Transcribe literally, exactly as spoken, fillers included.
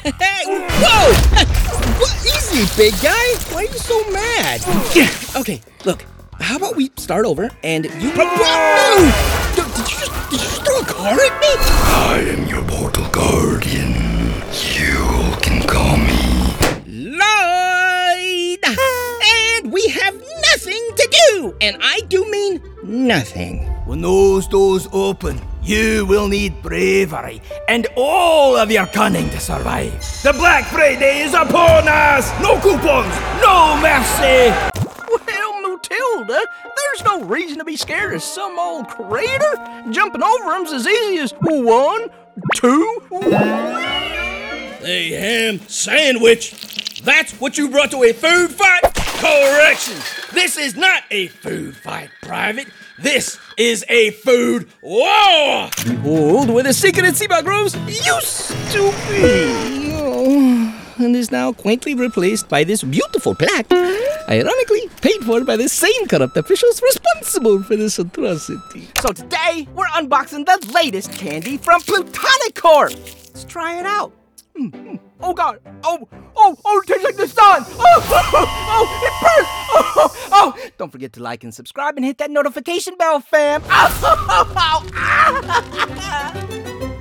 Hey, whoa! What? Easy, big guy. Why are you so mad? Yeah. Okay, look. How about we start over and you... Whoa! Did you just, did you just throw a car at me? I am your portal guardian. You can call me Lloyd! And we have nothing to do. And I do mean nothing. When those doors open, you will need bravery and all of your cunning to survive. The Black Friday is upon us! No coupons, no mercy! Well, Matilda, there's no reason to be scared of some old crater. Jumping over them's as easy as one, two. Hey, ham sandwich. That's what you brought to a food fight? Correction. This is not a food fight, Private. This is a food war! Behold where the secret Ceiba Groves used to be. Oh, and is now quaintly replaced by this beautiful plaque, ironically paid for by the same corrupt officials responsible for this atrocity. So today, we're unboxing the latest candy from Plutonic Corp. Let's try it out. Mm-hmm. Oh God! Oh, oh, oh! It tastes like the sun! Oh, oh, oh, oh it burns! Oh, oh, oh! Don't forget to like and subscribe and hit that notification bell, fam! Oh, oh, oh, oh, ah.